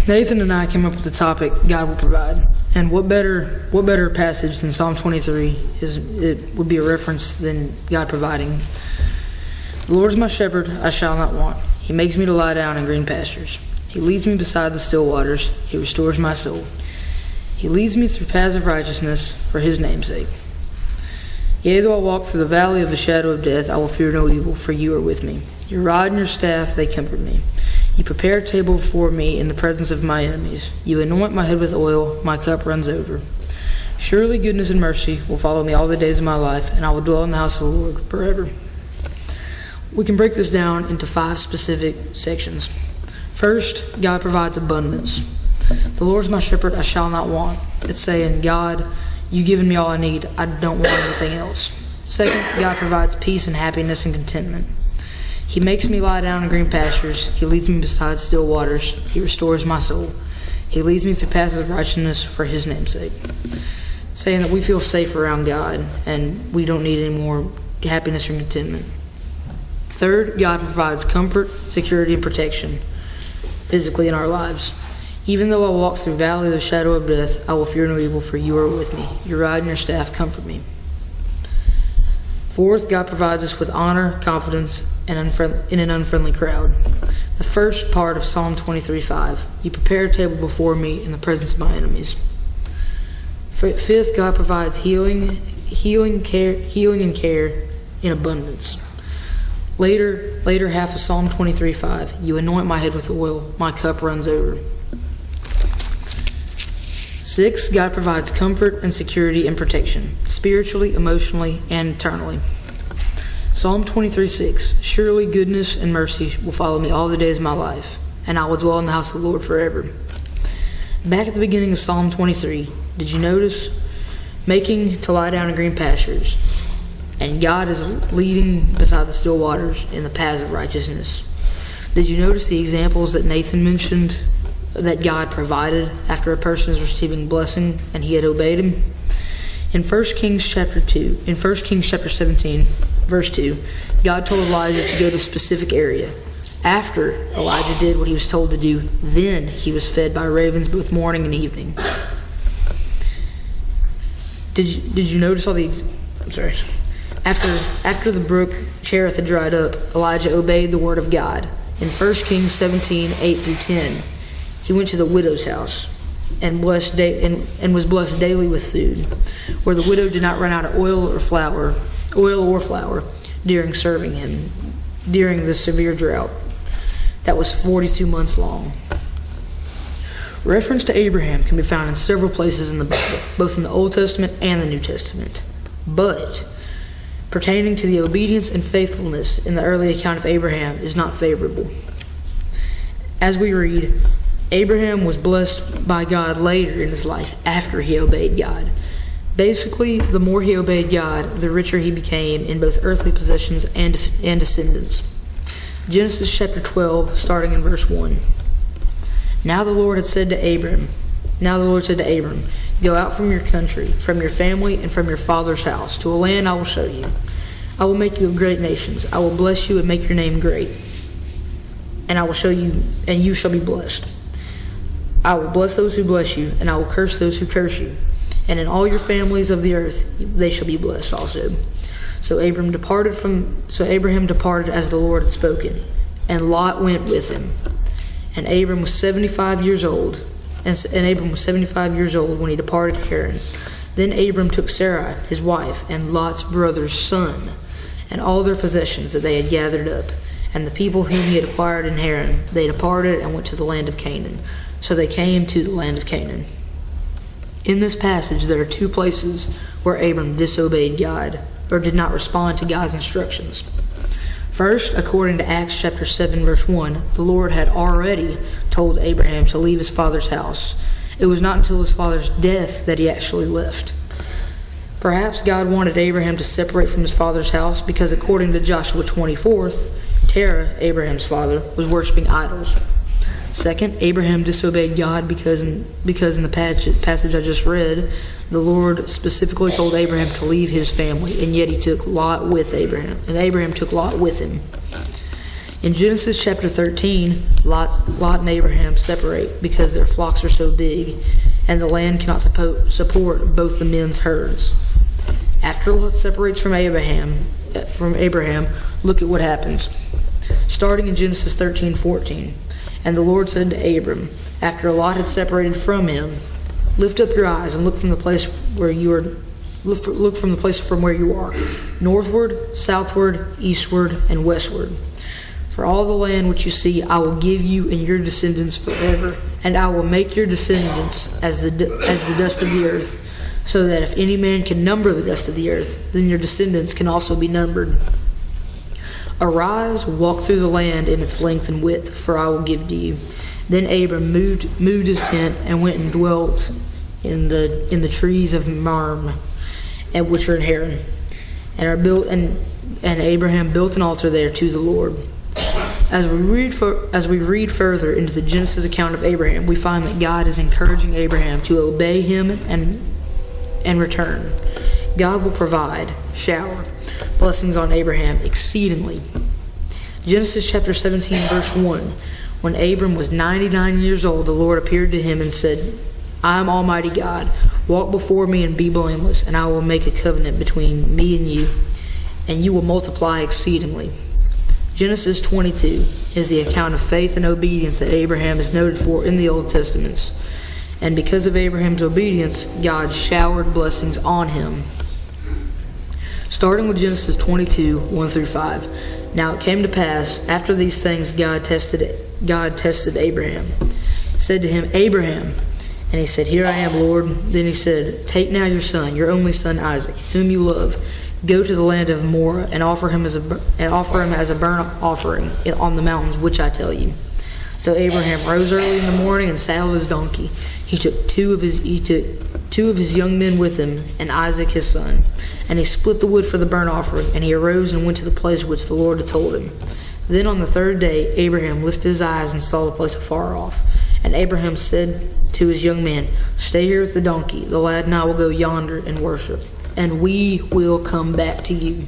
Nathan and I came up with the topic, God will provide. And what better passage than Psalm 23 it would be a reference than God providing. The Lord is my shepherd, I shall not want. He makes me to lie down in green pastures. He leads me beside the still waters. He restores my soul. He leads me through paths of righteousness for his name's sake. Yea, though I walk through the valley of the shadow of death, I will fear no evil, for you are with me. Your rod and your staff, they comfort me. You prepare a table before me in the presence of my enemies. You anoint my head with oil, my cup runs over. Surely goodness and mercy will follow me all the days of my life, and I will dwell in the house of the Lord forever. We can break this down into 5 specific sections. First, God provides abundance. The Lord is my shepherd, I shall not want. It's saying, God, you've given me all I need. I don't want anything else. Second, God provides peace and happiness and contentment. He makes me lie down in green pastures. He leads me beside still waters. He restores my soul. He leads me through paths of righteousness for his name's sake. Saying that we feel safe around God and we don't need any more happiness or contentment. Third, God provides comfort, security, and protection physically in our lives. Even though I walk through the valley of the shadow of death, I will fear no evil, for you are with me. Your rod and your staff comfort me. Fourth, God provides us with honor, confidence, and in an unfriendly crowd. The first part of Psalm 23:5. You prepare a table before me in the presence of my enemies. Fifth, God provides healing and care in abundance. Later half of Psalm 23:5. You anoint my head with oil, my cup runs over. 6, God provides comfort and security and protection, spiritually, emotionally, and eternally. Psalm 23:6. Surely goodness and mercy will follow me all the days of my life, and I will dwell in the house of the Lord forever. Back at the beginning of Psalm 23, did you notice? Making to lie down in green pastures, and God is leading beside the still waters in the paths of righteousness. Did you notice the examples that Nathan mentioned that God provided after a person is receiving blessing and he had obeyed him? In 1 Kings chapter 17, verse 2, God told Elijah to go to a specific area. After Elijah did what he was told to do, then he was fed by ravens both morning and evening. Did you notice all the... I'm sorry. After the brook Cherith had dried up, Elijah obeyed the word of God. In 1 Kings 17, 8 through 10, he went to the widow's house and was blessed daily with food, where the widow did not run out of oil or flour during serving him during the severe drought that was 42 months long. Reference to Abraham can be found in several places in the Bible, both in the Old Testament and the New Testament. But pertaining to the obedience and faithfulness in the early account of Abraham is not favorable. As we read, Abraham was blessed by God later in his life after he obeyed God. Basically, the more he obeyed God, the richer he became in both earthly possessions and descendants. Genesis chapter 12, starting in verse 1. Now the Lord said to Abram, go out from your country, from your family, and from your father's house, to a land I will show you. I will make you a great nations. I will bless you and make your name great. And I will show you, and you shall be blessed. I will bless those who bless you, and I will curse those who curse you. And in all your families of the earth they shall be blessed also. So Abraham departed as the Lord had spoken, and Lot went with him. And Abram was 75 years old. And Abram was 75 years old when he departed Haran. Then Abram took Sarai, his wife, and Lot's brother's son, and all their possessions that they had gathered up, and the people whom he had acquired in Haran. They departed and went to the land of Canaan. So they came to the land of Canaan. In this passage, there are 2 places where Abram disobeyed God, or did not respond to God's instructions. First, according to Acts chapter 7, verse 1, the Lord had already told Abraham to leave his father's house. It was not until his father's death that he actually left. Perhaps God wanted Abraham to separate from his father's house because, according to Joshua 24, Terah, Abraham's father, was worshiping idols. Second, Abraham disobeyed God because in the passage I just read, the Lord specifically told Abraham to leave his family, and yet he took Lot with Abraham, and Abraham took Lot with him. In Genesis chapter 13, Lot and Abraham separate because their flocks are so big, and the land cannot support both the men's herds. After Lot separates from Abraham, look at what happens. Starting in Genesis 13:14, and the Lord said to Abram, after Lot had separated from him, lift up your eyes and look from the place where you are. Look from the place from where you are, northward, southward, eastward, and westward. For all the land which you see, I will give you and your descendants forever, and I will make your descendants as the dust of the earth, so that if any man can number the dust of the earth, then your descendants can also be numbered. Arise, walk through the land in its length and width, for I will give to you. Then Abram moved his tent and went and dwelt in the trees of Mamre, and which are in Haran, and Abraham built an altar there to the Lord. As we read further into the Genesis account of Abraham, we find that God is encouraging Abraham to obey him and return. God will provide, shower blessings on Abraham exceedingly. Genesis chapter 17, verse 1. When Abram was 99 years old, the Lord appeared to him and said, I am Almighty God. Walk before me and be blameless, and I will make a covenant between me and you will multiply exceedingly. Genesis 22 is the account of faith and obedience that Abraham is noted for in the Old Testaments. And because of Abraham's obedience, God showered blessings on him. Starting with Genesis 22, 1 through 5. Now it came to pass, after these things God tested Abraham. He said to him, Abraham. And he said, Here I am, Lord. Then he said, Take now your son, your only son Isaac, whom you love. Go to the land of Moriah and offer him as a burnt offering on the mountains which I tell you. So Abraham rose early in the morning and saddled his donkey. He took two of his young men with him, and Isaac his son. And he split the wood for the burnt offering, and he arose and went to the place which the Lord had told him. Then on the third day Abraham lifted his eyes and saw the place afar off. And Abraham said to his young man, Stay here with the donkey. The lad and I will go yonder and worship, and we will come back to you.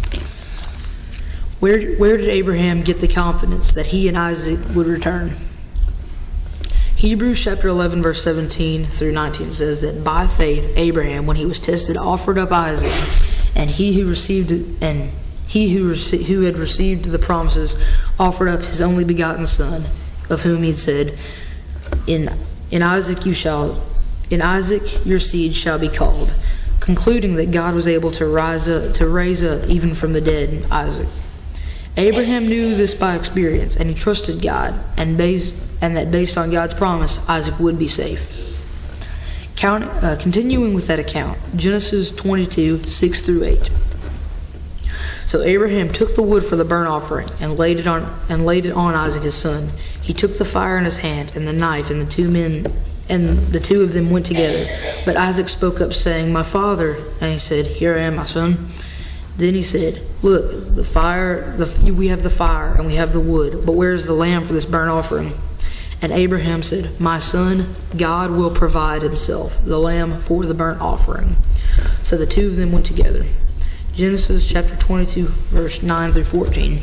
Where did Abraham get the confidence that he and Isaac would return? Hebrews chapter 11, verse 17 through 19 says that by faith Abraham, when he was tested, offered up Isaac, and he who had received the promises offered up his only begotten son, of whom he had said, In Isaac your seed shall be called, concluding that God was able to raise up even from the dead Isaac. Abraham knew this by experience, and he trusted God, and that based on God's promise, Isaac would be safe. Continuing with that account, Genesis 22, 6 through 8. So Abraham took the wood for the burnt offering and laid it on Isaac his son. He took the fire in his hand and the knife, and the two of them went together. But Isaac spoke up, saying, My father. And he said, Here I am, my son. Then he said, Look, we have the fire and we have the wood, but where is the lamb for this burnt offering? And Abraham said, My son, God will provide himself the lamb for the burnt offering. So the two of them went together. Genesis chapter 22, verse 9 through 14.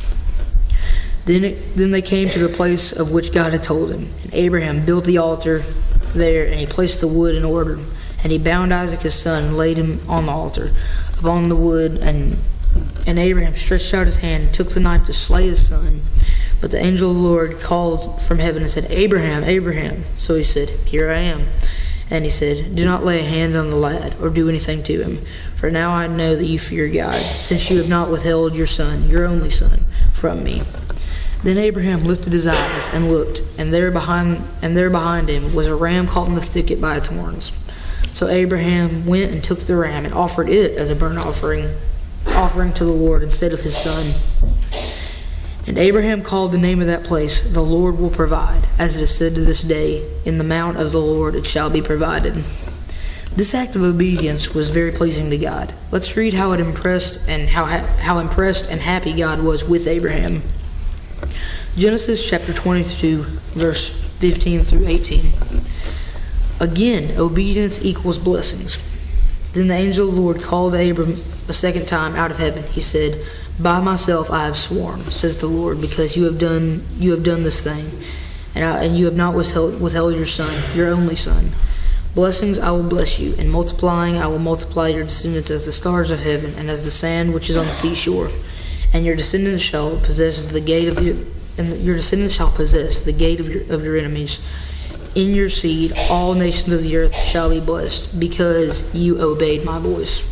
Then they came to the place of which God had told him. And Abraham built the altar there, and he placed the wood in order. And he bound Isaac his son and laid him on the altar upon the wood. And Abraham stretched out his hand and took the knife to slay his son. But the angel of the Lord called from heaven and said, Abraham, Abraham. So he said, Here I am. And he said, Do not lay a hand on the lad or do anything to him. For now I know that you fear God, since you have not withheld your son, your only son, from me. Then Abraham lifted his eyes and looked, and there behind him was a ram caught in the thicket by its horns. So Abraham went and took the ram and offered it as a burnt offering to the Lord instead of his son. And Abraham called the name of that place, The Lord will provide, as it is said to this day, In the mount of the Lord it shall be provided. This act of obedience was very pleasing to God. Let's read how impressed and happy God was with Abraham. Genesis chapter 22, verse 15 through 18. Again, obedience equals blessings. Then the angel of the Lord called Abram a second time out of heaven. He said, By myself I have sworn, says the Lord, because you have done this thing, and you have not withheld your son, your only son. Blessings I will bless you, and multiplying I will multiply your descendants as the stars of heaven, and as the sand which is on the seashore. And your descendants shall possess the gate of your enemies. In your seed all nations of the earth shall be blessed, because you obeyed my voice.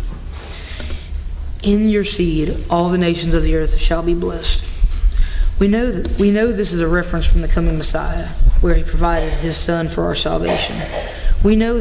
In your seed all the nations of the earth shall be blessed. We know this is a reference from the coming Messiah, where he provided his son for our salvation. We know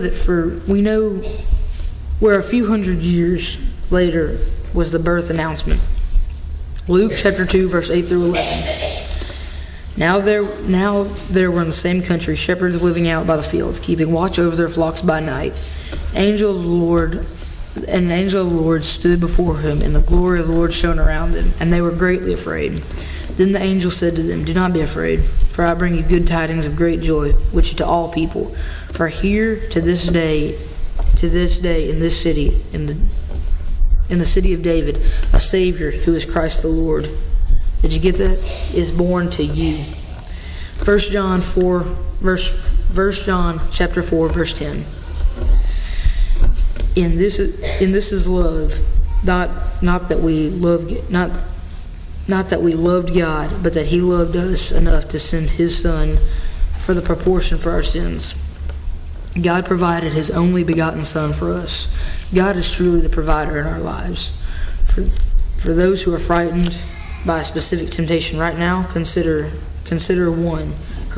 where a few hundred years later was the birth announcement. Luke chapter 2, verse 8 through 11. Now there were in the same country shepherds living out by the fields, keeping watch over their flocks by night. An angel of the Lord stood before him, and the glory of the Lord shone around them, and they were greatly afraid. Then the angel said to them, "Do not be afraid, for I bring you good tidings of great joy, which to all people. For here to this day in this city, in the city of David, a Savior, who is Christ the Lord." Did you get that? Is born to you. 1 John chapter 4, verse 10. In this is love, not that we loved God, but that He loved us enough to send His Son for the proportion for our sins. God provided His only begotten Son for us. God is truly the provider in our lives. For those who are frightened by a specific temptation right now, consider 1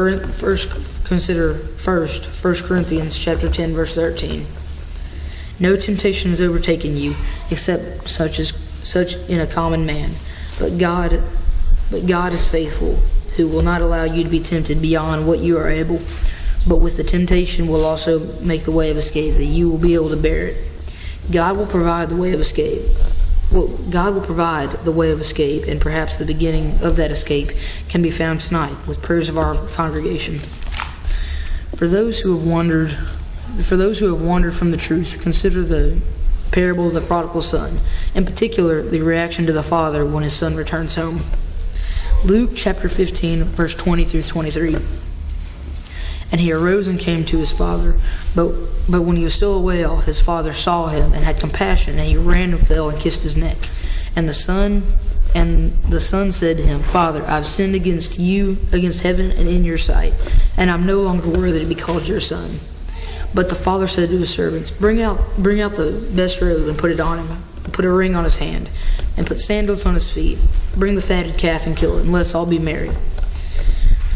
Corinthians chapter 10, verse 13. No temptation has overtaken you, except such in a common man. But God is faithful, who will not allow you to be tempted beyond what you are able, but with the temptation will also make the way of escape, that you will be able to bear it. God will provide the way of escape. God will provide the way of escape, and perhaps the beginning of that escape can be found tonight with prayers of our congregation. For those who have wandered from the truth, consider the parable of the prodigal son, in particular the reaction to the father when his son returns home. Luke chapter 15, verse 20 through 23. And he arose and came to his father. But when he was still a way off, his father saw him and had compassion, and he ran and fell and kissed his neck. And the son said to him, "Father, I've sinned against you, against heaven, and in your sight, and I'm no longer worthy to be called your son." But the father said to his servants, Bring out the best robe and put it on him. Put a ring on his hand, and put sandals on his feet. Bring the fatted calf and kill it, and let us all be merry. For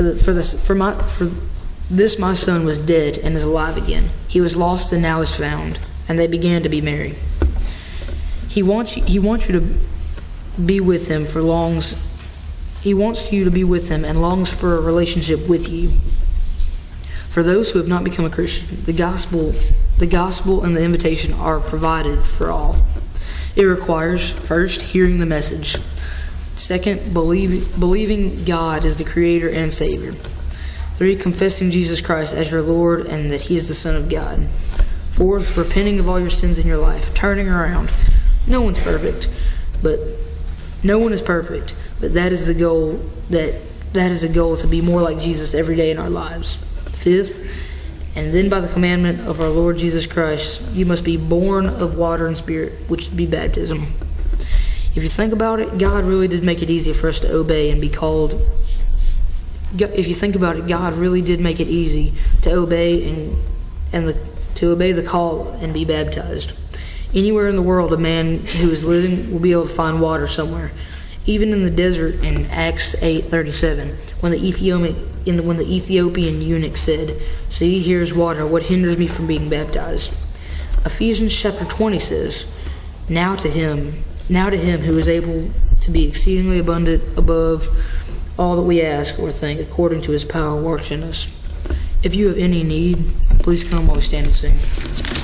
this my son was dead and is alive again. He was lost and now is found. And they began to be merry. He wants you to be with him He wants you to be with him and longs for a relationship with you. For those who have not become a Christian, the gospel and the invitation are provided for all. It requires, first, hearing the message. Second, believing God is the Creator and Savior. 3, confessing Jesus Christ as your Lord and that He is the Son of God. 4th, repenting of all your sins in your life, turning around. No one is perfect, but that is the goal. That is a goal to be more like Jesus every day in our lives. 5th, and then by the commandment of our Lord Jesus Christ, you must be born of water and spirit, which would be baptism. If you think about it, God really did make it easy for us to obey and be called. If you think about it, God really did make it easy to obey to obey the call and be baptized. Anywhere in the world, a man who is living will be able to find water somewhere. Even in the desert in Acts 8:37, when the Ethiopian eunuch said, "See, here's water. What hinders me from being baptized?" Ephesians chapter 20 says, Now to him who is able to be exceedingly abundant above all that we ask or think, according to His power works in us." If you have any need, please come while we stand and sing.